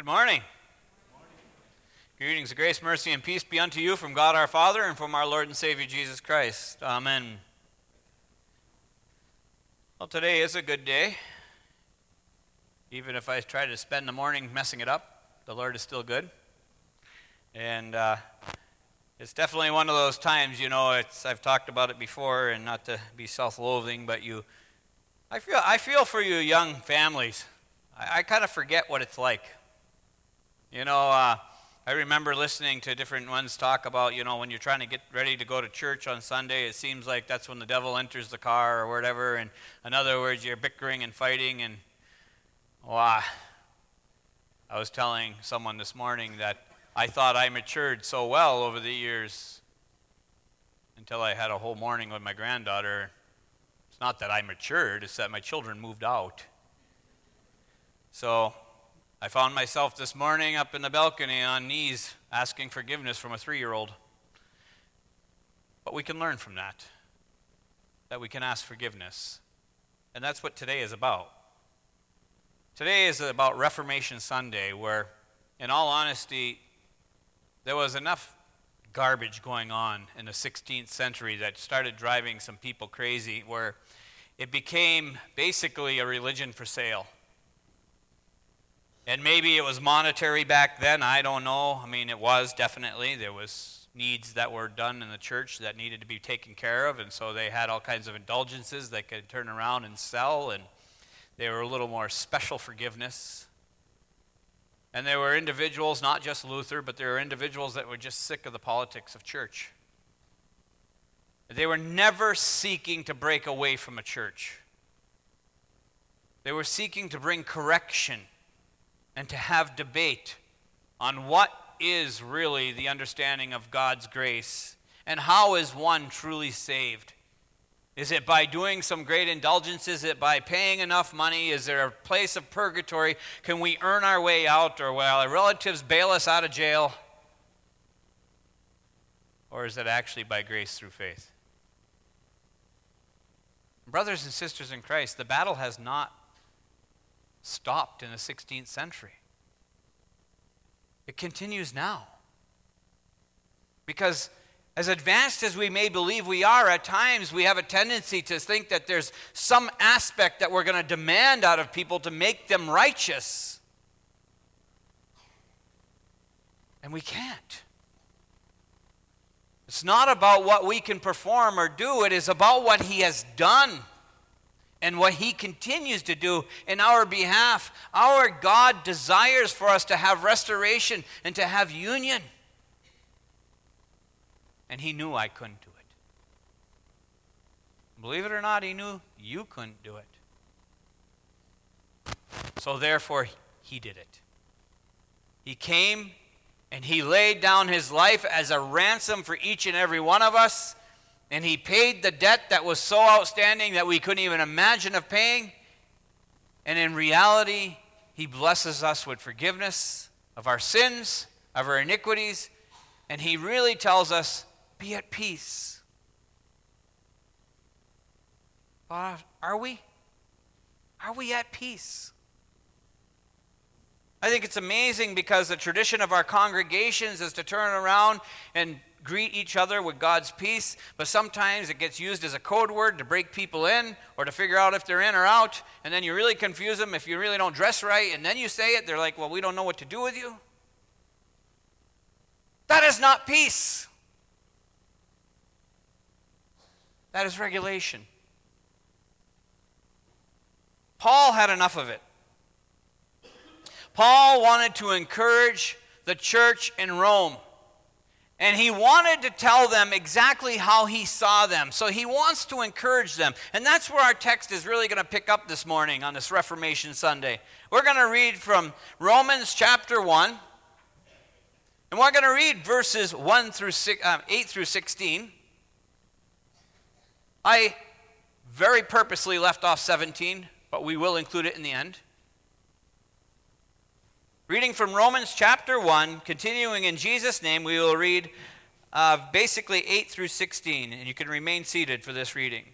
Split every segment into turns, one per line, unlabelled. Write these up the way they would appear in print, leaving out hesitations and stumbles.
Good morning. Greetings of grace, mercy, and peace be unto you from God our Father and from our Lord and Savior Jesus Christ. Amen. Well, today is a good day. Even if I try to spend the morning messing it up, the Lord is still good. And it's definitely one of those times, I've talked about it before, and not to be self-loathing, but I feel for you young families. I kind of forget what it's like. I remember listening to different ones talk about, when you're trying to get ready to go to church on Sunday, it seems like that's when the devil enters the car or whatever. And in other words, you're bickering and fighting. And I was telling someone this morning that I thought I matured so well over the years until I had a whole morning with my granddaughter. It's not that I matured, it's that my children moved out. So I found myself this morning up in the balcony on knees asking forgiveness from a 3-year-old. But we can learn from that we can ask forgiveness. And that's what today is about. Today is about Reformation Sunday, where, in all honesty, there was enough garbage going on in the 16th century that started driving some people crazy, where it became basically a religion for sale. And maybe it was monetary back then, I don't know. I mean, it was definitely. There was needs that were done in the church that needed to be taken care of, and so they had all kinds of indulgences they could turn around and sell, and they were a little more special forgiveness. And there were individuals, not just Luther, but there were individuals that were just sick of the politics of church. They were never seeking to break away from a church. They were seeking to bring correction and to have debate on what is really the understanding of God's grace and how is one truly saved. Is it by doing some great indulgences? Is it by paying enough money? Is there a place of purgatory? Can we earn our way out, or will our relatives bail us out of jail? Or is it actually by grace through faith? Brothers and sisters in Christ, the battle has not stopped in the 16th century. It continues now. Because as advanced as we may believe we are, at times we have a tendency to think that there's some aspect that we're going to demand out of people to make them righteous. And we can't. It's not about what we can perform or do. It is about what He has done and what He continues to do in our behalf. Our God desires for us to have restoration and to have union. And He knew I couldn't do it. Believe it or not, He knew you couldn't do it. So therefore, He did it. He came and He laid down His life as a ransom for each and every one of us. And He paid the debt that was so outstanding that we couldn't even imagine of paying. And in reality, He blesses us with forgiveness of our sins, of our iniquities. And He really tells us, be at peace. Are we? Are we at peace? I think it's amazing because the tradition of our congregations is to turn around and greet each other with God's peace, but sometimes it gets used as a code word to break people in or to figure out if they're in or out, and then you really confuse them if you really don't dress right, and then you say it, they're like, well, we don't know what to do with you. That is not peace. That is regulation. Paul had enough of it. Paul wanted to encourage the church in Rome. And he wanted to tell them exactly how he saw them. So he wants to encourage them. And that's where our text is really going to pick up this morning on this Reformation Sunday. We're going to read from Romans chapter 1. And we're going to read verses 8 through 16. I very purposely left off 17, but we will include it in the end. Reading from Romans chapter 1, continuing in Jesus' name, we will read basically 8 through 16, and you can remain seated for this reading.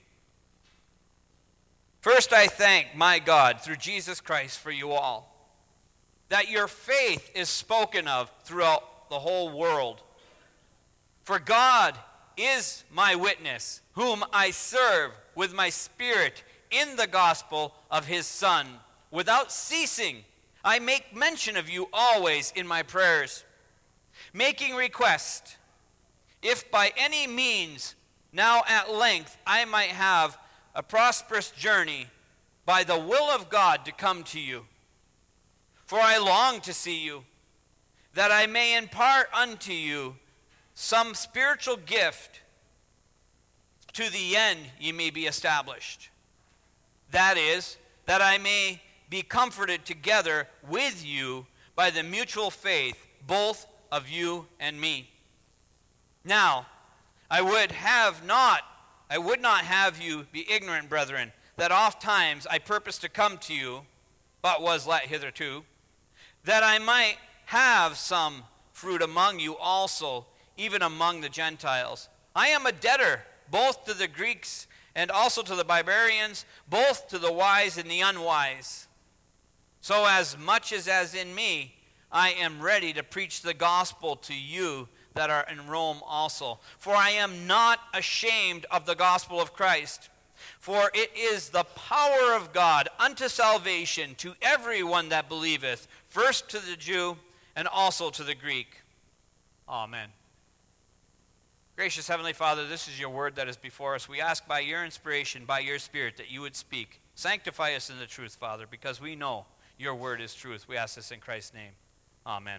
First, I thank my God through Jesus Christ for you all, that your faith is spoken of throughout the whole world. For God is my witness, whom I serve with my spirit in the gospel of his Son. Without ceasing, I make mention of you always in my prayers, making request, if by any means now at length I might have a prosperous journey by the will of God to come to you. For I long to see you, that I may impart unto you some spiritual gift, to the end ye may be established. That is, that I may be comforted together with you by the mutual faith, both of you and me. Now, I would not have you be ignorant, brethren, that oft times I purposed to come to you, but was let hitherto, that I might have some fruit among you also, even among the Gentiles. I am a debtor, both to the Greeks and also to the barbarians, both to the wise and the unwise. So as much as in me, I am ready to preach the gospel to you that are in Rome also. For I am not ashamed of the gospel of Christ, for it is the power of God unto salvation to everyone that believeth, first to the Jew and also to the Greek. Amen. Gracious Heavenly Father, this is your word that is before us. We ask by your inspiration, by your Spirit, that you would speak. Sanctify us in the truth, Father, because we know your word is truth. We ask this in Christ's name. Amen.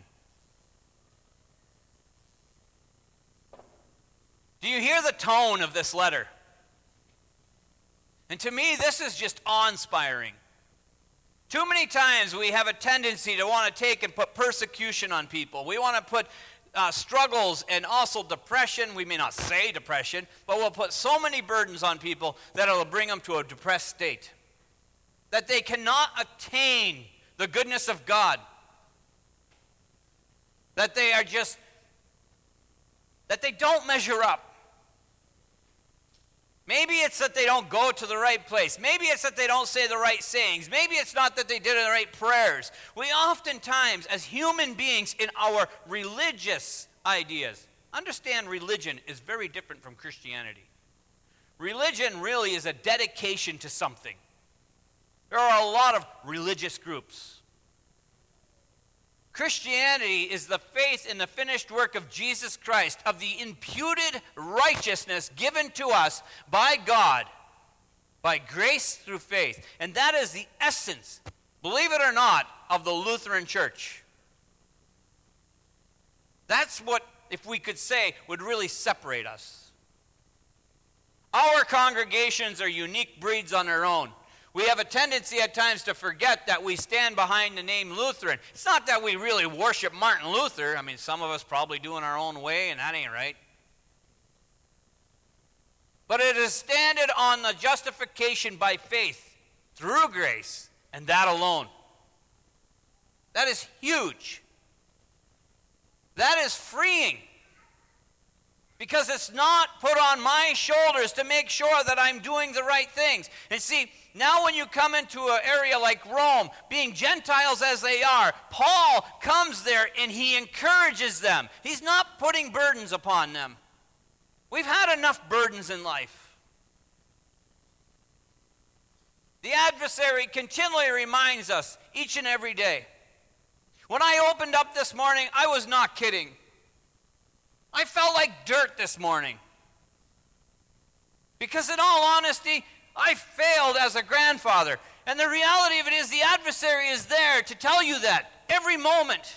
Do you hear the tone of this letter? And to me, this is just awe-inspiring. Too many times we have a tendency to want to take and put persecution on people. We want to put struggles and also depression. We may not say depression, but we'll put so many burdens on people that it'll bring them to a depressed state, that they cannot attain the goodness of God, that they don't measure up. Maybe it's that they don't go to the right place. Maybe it's that they don't say the right sayings. Maybe it's not that they did the right prayers. We oftentimes, as human beings in our religious ideas, understand religion is very different from Christianity. Religion really is a dedication to something. There are a lot of religious groups. Christianity is the faith in the finished work of Jesus Christ, of the imputed righteousness given to us by God, by grace through faith. And that is the essence, believe it or not, of the Lutheran Church. That's what, if we could say, would really separate us. Our congregations are unique breeds on their own. We have a tendency at times to forget that we stand behind the name Lutheran. It's not that we really worship Martin Luther. I mean, some of us probably do in our own way, and that ain't right. But it is standing on the justification by faith through grace, and that alone. That is huge. That is freeing. Because it's not put on my shoulders to make sure that I'm doing the right things. And see, now when you come into an area like Rome, being Gentiles as they are, Paul comes there and he encourages them. He's not putting burdens upon them. We've had enough burdens in life. The adversary continually reminds us each and every day. When I opened up this morning, I was not kidding. I felt like dirt this morning. Because in all honesty, I failed as a grandfather. And the reality of it is the adversary is there to tell you that every moment.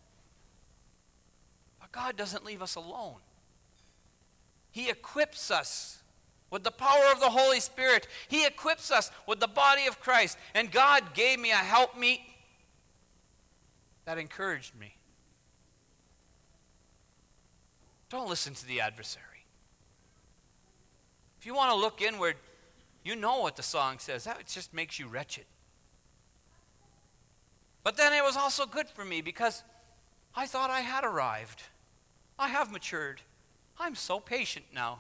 But God doesn't leave us alone. He equips us with the power of the Holy Spirit. He equips us with the body of Christ. And God gave me a helpmeet that encouraged me. Don't listen to the adversary. If you want to look inward, you know what the song says. That just makes you wretched. But then it was also good for me because I thought I had arrived. I have matured. I'm so patient now.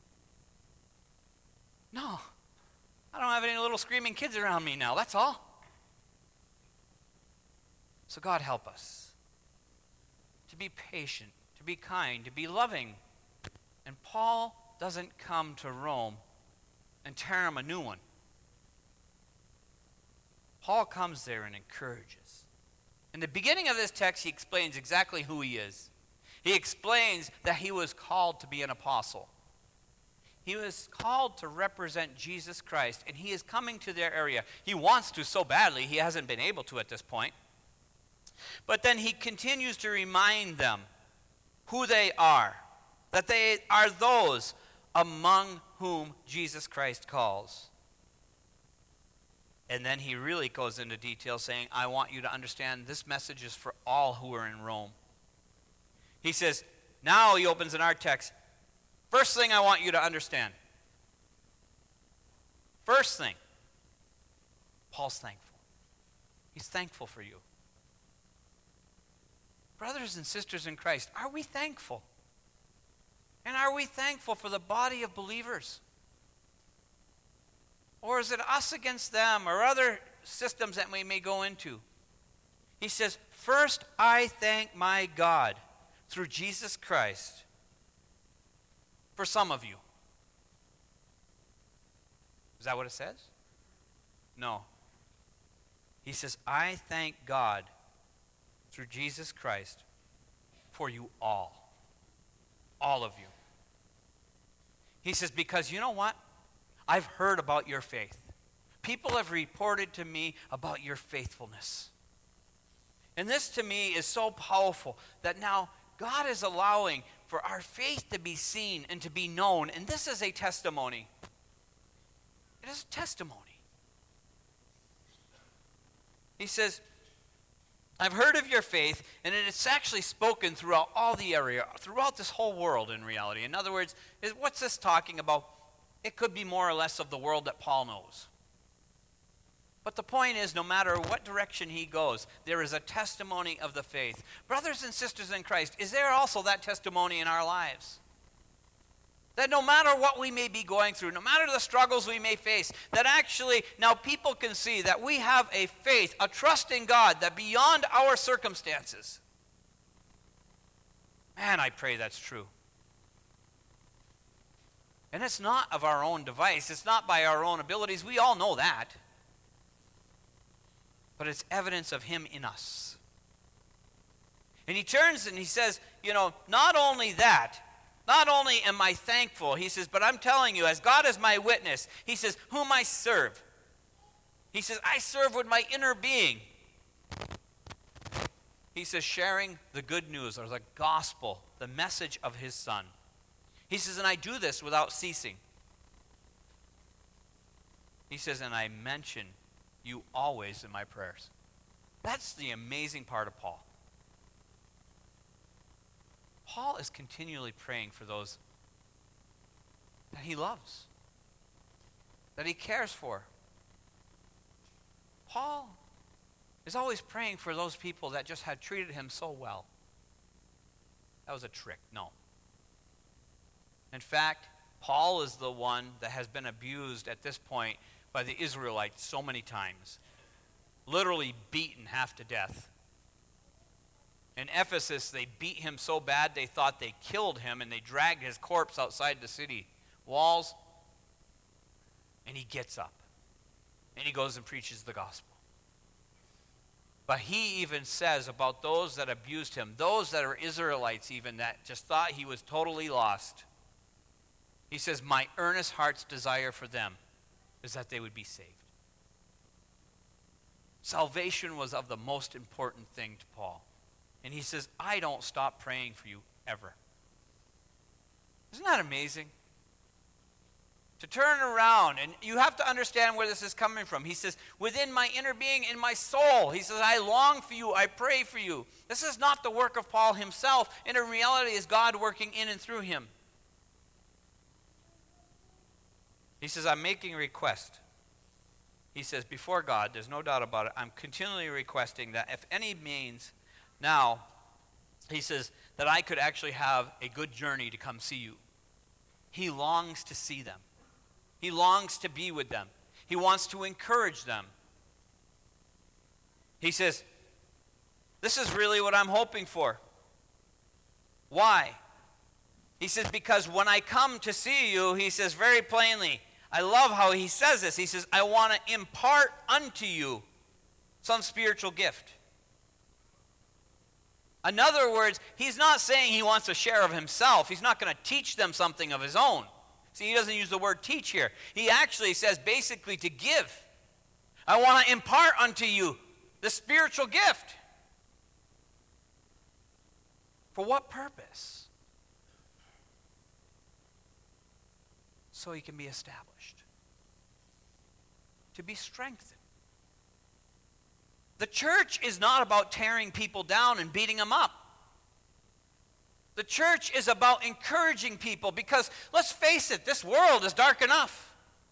No, I don't have any little screaming kids around me now. That's all. So God help us to be patient, to be kind, to be loving. And Paul doesn't come to Rome and tear him a new one. Paul comes there and encourages. In the beginning of this text, he explains exactly who he is. He explains that he was called to be an apostle. He was called to represent Jesus Christ, and he is coming to their area. He wants to so badly, he hasn't been able to at this point. But then he continues to remind them who they are, that they are those among whom Jesus Christ calls. And then he really goes into detail saying, I want you to understand this message is for all who are in Rome. He says, now he opens in our text, first thing I want you to understand. First thing, Paul's thankful. He's thankful for you. Brothers and sisters in Christ, are we thankful? And are we thankful for the body of believers? Or is it us against them or other systems that we may go into? He says, first I thank my God through Jesus Christ for some of you. Is that what it says? No. He says, I thank God through Jesus Christ for you all. All of you. He says, because you know what? I've heard about your faith. People have reported to me about your faithfulness. And this to me is so powerful that now God is allowing for our faith to be seen and to be known. And this is a testimony. It is a testimony. He says, I've heard of your faith, and it's actually spoken throughout all the area, throughout this whole world in reality. In other words, what's this talking about? It could be more or less of the world that Paul knows. But the point is, no matter what direction he goes, there is a testimony of the faith. Brothers and sisters in Christ, is there also that testimony in our lives? That no matter what we may be going through, no matter the struggles we may face, that actually now people can see that we have a faith, a trust in God that beyond our circumstances. Man, I pray that's true. And it's not of our own device. It's not by our own abilities. We all know that. But it's evidence of him in us. And he turns and he says, not only that, not only am I thankful, he says, but I'm telling you, as God is my witness, he says, whom I serve. He says, I serve with my inner being. He says, sharing the good news or the gospel, the message of his Son. He says, and I do this without ceasing. He says, and I mention you always in my prayers. That's the amazing part of Paul. Paul is continually praying for those that he loves, that he cares for. Paul is always praying for those people that just had treated him so well. That was a trick. No. In fact, Paul is the one that has been abused at this point by the Israelites so many times. Literally beaten half to death. In Ephesus, they beat him so bad they thought they killed him, and they dragged his corpse outside the city walls. And he gets up. And he goes and preaches the gospel. But he even says about those that abused him, those that are Israelites even, that just thought he was totally lost. He says, my earnest heart's desire for them is that they would be saved. Salvation was of the most important thing to Paul. And he says, I don't stop praying for you ever. Isn't that amazing? To turn around, and you have to understand where this is coming from. He says, within my inner being, in my soul, he says, I long for you, I pray for you. This is not the work of Paul himself, and in reality is God working in and through him. He says, I'm making a request. He says, before God, there's no doubt about it, I'm continually requesting that if any means now, he says, that I could actually have a good journey to come see you. He longs to see them. He longs to be with them. He wants to encourage them. He says, This is really what I'm hoping for. Why? He says, because when I come to see you, he says very plainly, I love how he says this. He says, I want to impart unto you some spiritual gift. In other words, he's not saying he wants a share of himself. He's not going to teach them something of his own. See, he doesn't use the word teach here. He actually says basically to give. I want to impart unto you the spiritual gift. For what purpose? So he can be established. To be strengthened. The church is not about tearing people down and beating them up. The church is about encouraging people because, let's face it, this world is dark enough.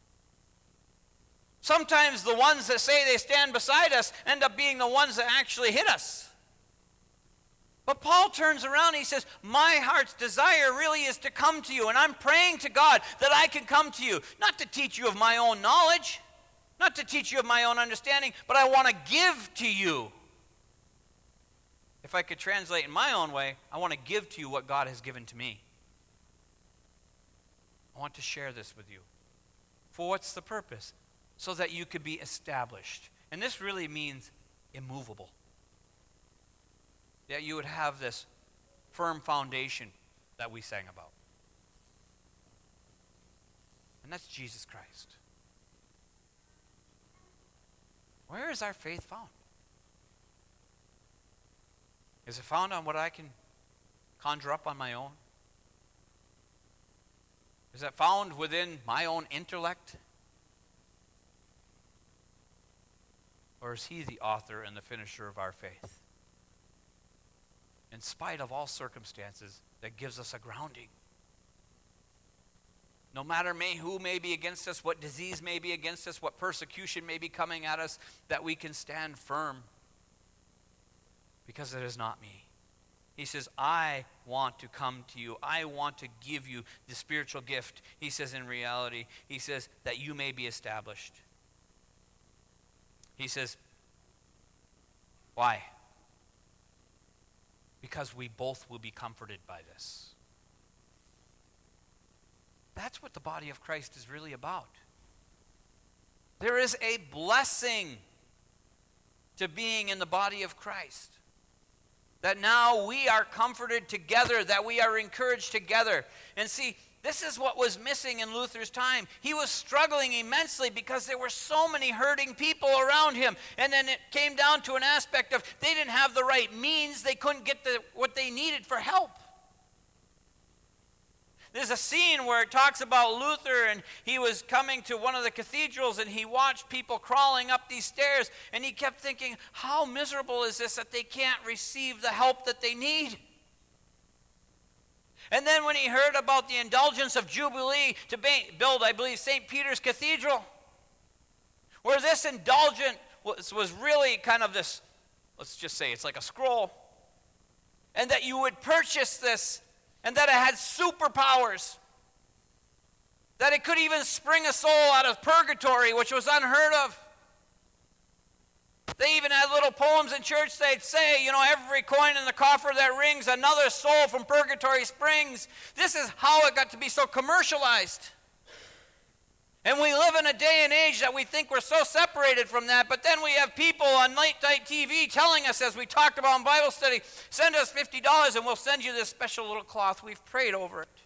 Sometimes the ones that say they stand beside us end up being the ones that actually hit us. But Paul turns around and he says, my heart's desire really is to come to you, and I'm praying to God that I can come to you, not to teach you of my own knowledge, not to teach you of my own understanding, but I want to give to you. If I could translate in my own way, I want to give to you what God has given to me. I want to share this with you. For what's the purpose? So that you could be established. And this really means immovable. That you would have this firm foundation that we sang about. And that's Jesus Christ. Where is our faith found? Is it found on what I can conjure up on my own? Is it found within my own intellect? Or is he the author and the finisher of our faith? In spite of all circumstances, that gives us a grounding. No matter who may be against us, what disease may be against us, what persecution may be coming at us, that we can stand firm. Because it is not me. He says, I want to come to you. I want to give you the spiritual gift. He says in reality, he says that you may be established. He says, why? Because we both will be comforted by this. That's what the body of Christ is really about. There is a blessing to being in the body of Christ. That now we are comforted together, that we are encouraged together. And see, this is what was missing in Luther's time. He was struggling immensely because there were so many hurting people around him. And then it came down to an aspect of they didn't have the right means. They couldn't get what they needed for help. There's a scene where it talks about Luther, and he was coming to one of the cathedrals, and he watched people crawling up these stairs, and he kept thinking, how miserable is this that they can't receive the help that they need? And then when he heard about the indulgence of Jubilee to build, I believe, St. Peter's Cathedral, where this indulgence was really kind of this, let's just say it's like a scroll, and that you would purchase this, and that it had superpowers, that it could even spring a soul out of purgatory, which was unheard of. They even had little poems in church. They'd say, every coin in the coffer that rings, another soul from purgatory springs. This is how it got to be so commercialized. And we live in a day and age that we think we're so separated from that, but then we have people on late night TV telling us, as we talked about in Bible study, send us $50 and we'll send you this special little cloth. We've prayed over it.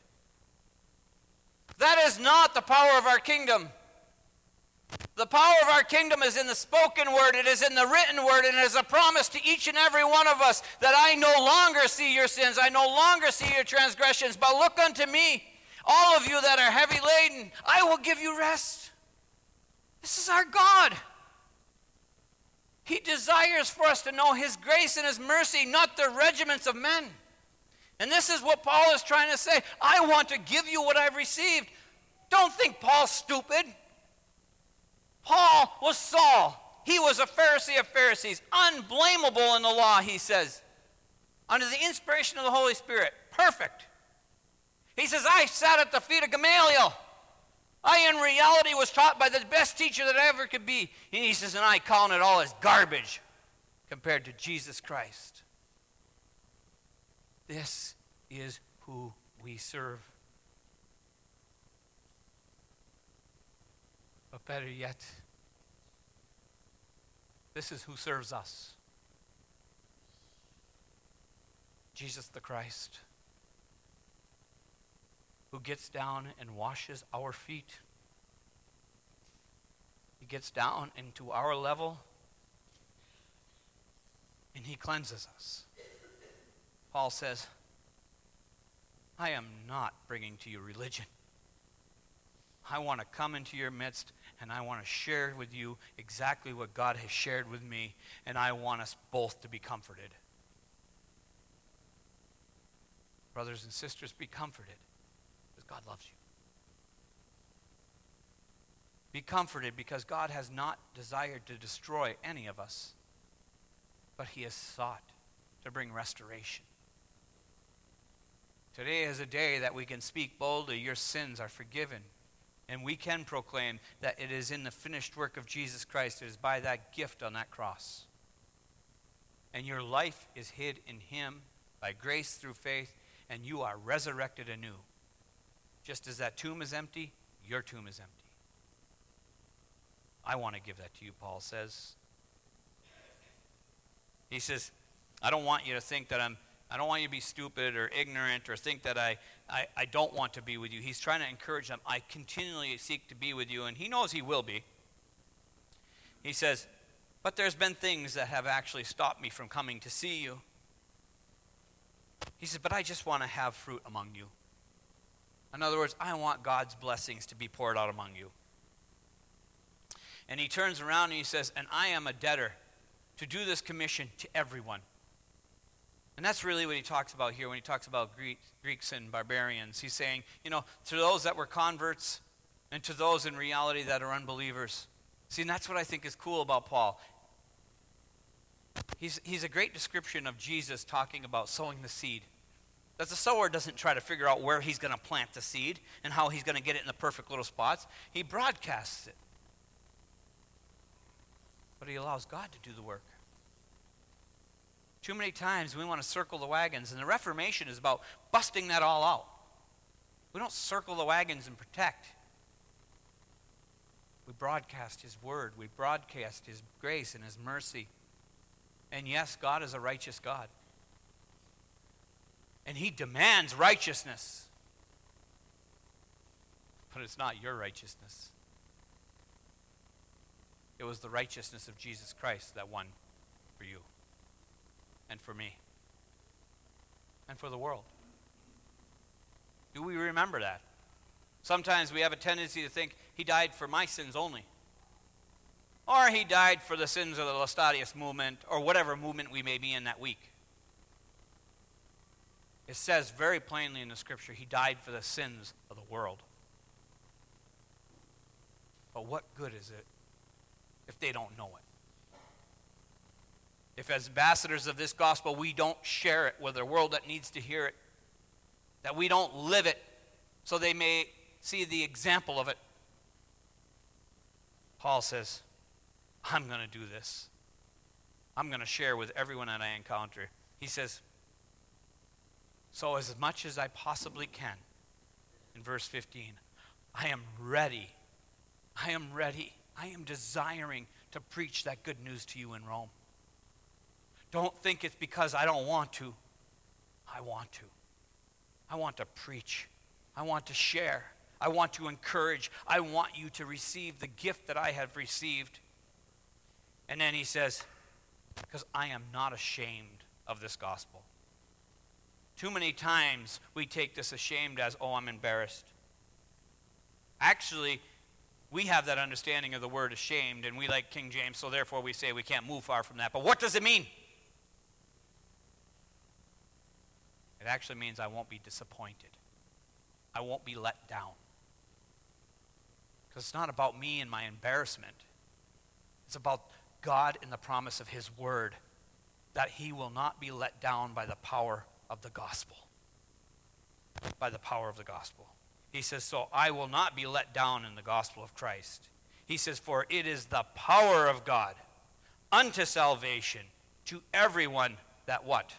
That is not the power of our kingdom. The power of our kingdom is in the spoken word, it is in the written word, and it is a promise to each and every one of us that I no longer see your sins, I no longer see your transgressions, but look unto me. All of you that are heavy laden, I will give you rest. This is our God. He desires for us to know his grace and his mercy, not the regiments of men. And this is what Paul is trying to say. I want to give you what I've received. Don't think Paul's stupid. Paul was Saul. He was a Pharisee of Pharisees, unblameable in the law, he says, under the inspiration of the Holy Spirit. Perfect. He says, I sat at the feet of Gamaliel. I, in reality, was taught by the best teacher that I ever could be. And he says, and I calling it all as garbage. compared to Jesus Christ. This is who we serve. But better yet, this is who serves us. Jesus the Christ, who gets down and washes our feet. He gets down into our level and he cleanses us. Paul says, I am not bringing to you religion. I want to come into your midst and I want to share with you exactly what God has shared with me, and I want us both to be comforted. Brothers and sisters, be comforted because God loves you. Be comforted because God has not desired to destroy any of us, but he has sought to bring restoration. Today is a day that we can speak boldly, your sins are forgiven. And we can proclaim that it is in the finished work of Jesus Christ. It is by that gift on that cross. And your life is hid in him by grace through faith, and you are resurrected anew. Just as that tomb is empty, your tomb is empty. I want to give that to you, Paul says. He says, I don't want you to think that I don't want you to be stupid or ignorant or think that I don't want to be with you. He's trying to encourage them. I continually seek to be with you, and he knows he will be. He says, but there's been things that have actually stopped me from coming to see you. He says, but I just want to have fruit among you. In other words, I want God's blessings to be poured out among you. And he turns around and he says, and I am a debtor to do this commission to everyone. And that's really what he talks about here when he talks about Greeks and barbarians. He's saying, to those that were converts and to those in reality that are unbelievers. See, and that's what I think is cool about Paul. He's a great description of Jesus talking about sowing the seed. That the sower doesn't try to figure out where he's going to plant the seed and how he's going to get it in the perfect little spots. He broadcasts it. But he allows God to do the work. Too many times we want to circle the wagons, and the Reformation is about busting that all out. We don't circle the wagons and protect. We broadcast his word. We broadcast his grace and his mercy. And yes, God is a righteous God. And he demands righteousness. But it's not your righteousness. It was the righteousness of Jesus Christ that won for you. And for me. And for the world. Do we remember that? Sometimes we have a tendency to think he died for my sins only. Or he died for the sins of the Laestadius movement, or whatever movement we may be in that week. It says very plainly in the scripture, he died for the sins of the world. But what good is it if they don't know it? If as ambassadors of this gospel we don't share it with a world that needs to hear it, that we don't live it so they may see the example of it, Paul says, I'm going to do this. I'm going to share with everyone that I encounter. He says, so as much as I possibly can, in verse 15, I am ready. I am ready. I am desiring to preach that good news to you in Rome. Don't think it's because I don't want to. I want to. I want to preach. I want to share. I want to encourage. I want you to receive the gift that I have received. And then he says, because I am not ashamed of this gospel. Too many times we take this ashamed as, oh, I'm embarrassed. Actually, we have that understanding of the word ashamed, and we like King James, so therefore we say we can't move far from that. But what does it mean? It actually means I won't be disappointed. I won't be let down. Because it's not about me and my embarrassment. It's about God and the promise of his word, that he will not be let down by the power of the gospel. By the power of the gospel. He says, so I will not be let down in the gospel of Christ. He says, for it is the power of God unto salvation To everyone that what?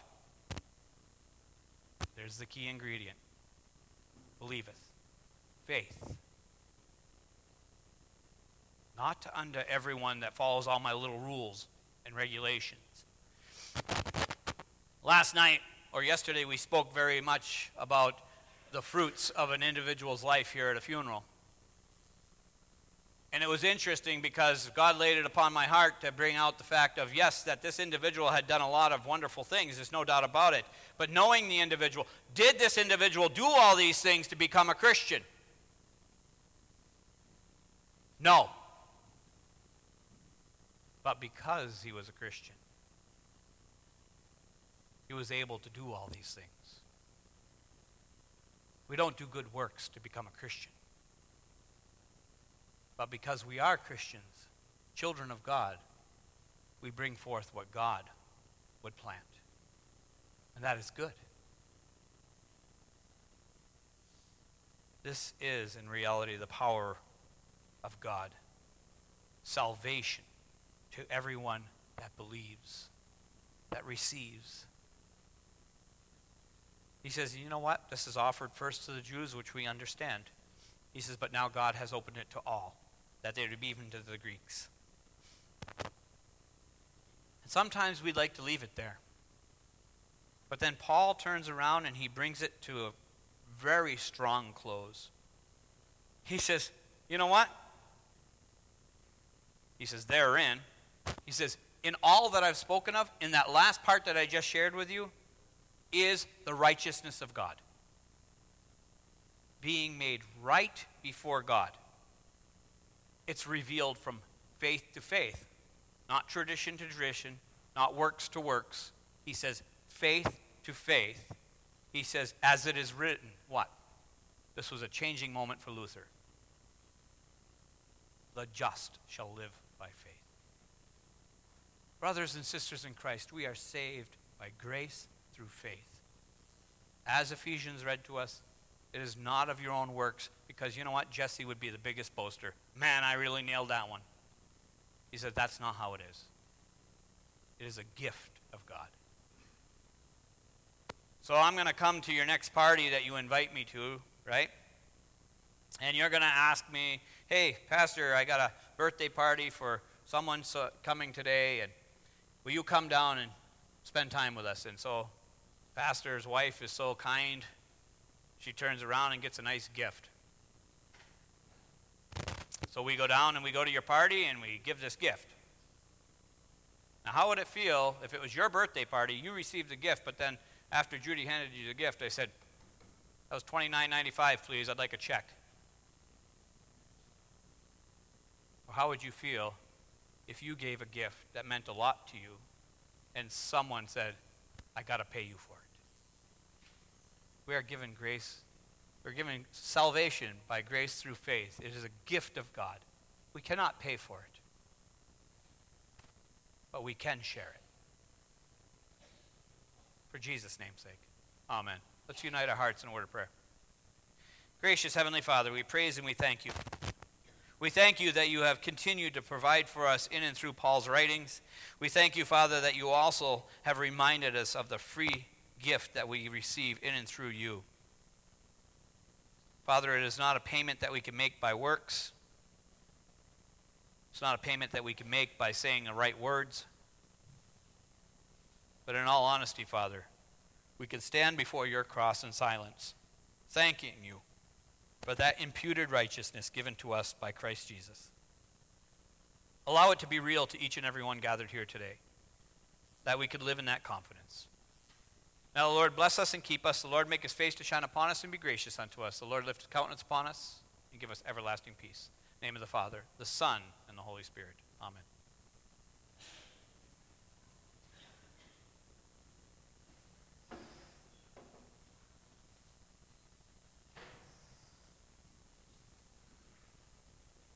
There's the key ingredient. Believeth. Faith. Not unto everyone that follows all my little rules and regulations. Last night, or yesterday, we spoke very much about the fruits of an individual's life here at a funeral. And it was interesting because God laid it upon my heart to bring out the fact of, yes, that this individual had done a lot of wonderful things. There's no doubt about it. But knowing the individual, did this individual do all these things to become a Christian? No. But because he was a Christian, he was able to do all these things. We don't do good works to become a Christian. But because we are Christians, children of God, we bring forth what God would plant. And that is good. This is, in reality, the power of God. Salvation to everyone that believes, that receives. He says, you know what? This is offered first to the Jews, which we understand. He says, but now God has opened it to all, that they would be even to the Greeks. And sometimes we'd like to leave it there. But then Paul turns around and he brings it to a very strong close. He says, you know what? He says, therein. He says, in all that I've spoken of, in that last part that I just shared with you, is the righteousness of God. Being made right before God. It's revealed from faith to faith, not tradition to tradition, not works to works. He says faith to faith. He says, as it is written, what? This was a changing moment for Luther. The just shall live by faith. Brothers and sisters in Christ, we are saved by grace through faith. As Ephesians read to us, it is not of your own works, because you know what? Jesse would be the biggest boaster. Man, I really nailed that one. He said, that's not how it is. It is a gift of God. So I'm going to come to your next party that you invite me to, right? And you're going to ask me, hey, Pastor, I got a birthday party for someone coming today, and will you come down and spend time with us? And so Pastor's wife is so kind, she turns around and gets a nice gift. So we go down and we go to your party and we give this gift. Now, how would it feel if it was your birthday party, you received the gift, but then after Judy handed you the gift, I said, that was $29.95, please, I'd like a check. Or how would you feel if you gave a gift that meant a lot to you and someone said, I got to pay you for it? We are given grace. We're given salvation by grace through faith. It is a gift of God. We cannot pay for it, but we can share it. For Jesus' name's sake. Amen. Let's unite our hearts in a word of prayer. Gracious Heavenly Father, we praise and we thank you. We thank you that you have continued to provide for us in and through Paul's writings. We thank you, Father, that you also have reminded us of the free gift that we receive in and through you. Father, it is not a payment that we can make by works. It's not a payment that we can make by saying the right words. But in all honesty, Father, we can stand before your cross in silence, thanking you for that imputed righteousness given to us by Christ Jesus. Allow it to be real to each and every one gathered here today, that we could live in that confidence. Now, the Lord, bless us and keep us. The Lord, make his face to shine upon us and be gracious unto us. The Lord, lift his countenance upon us and give us everlasting peace. In the name of the Father, the Son, and the Holy Spirit. Amen.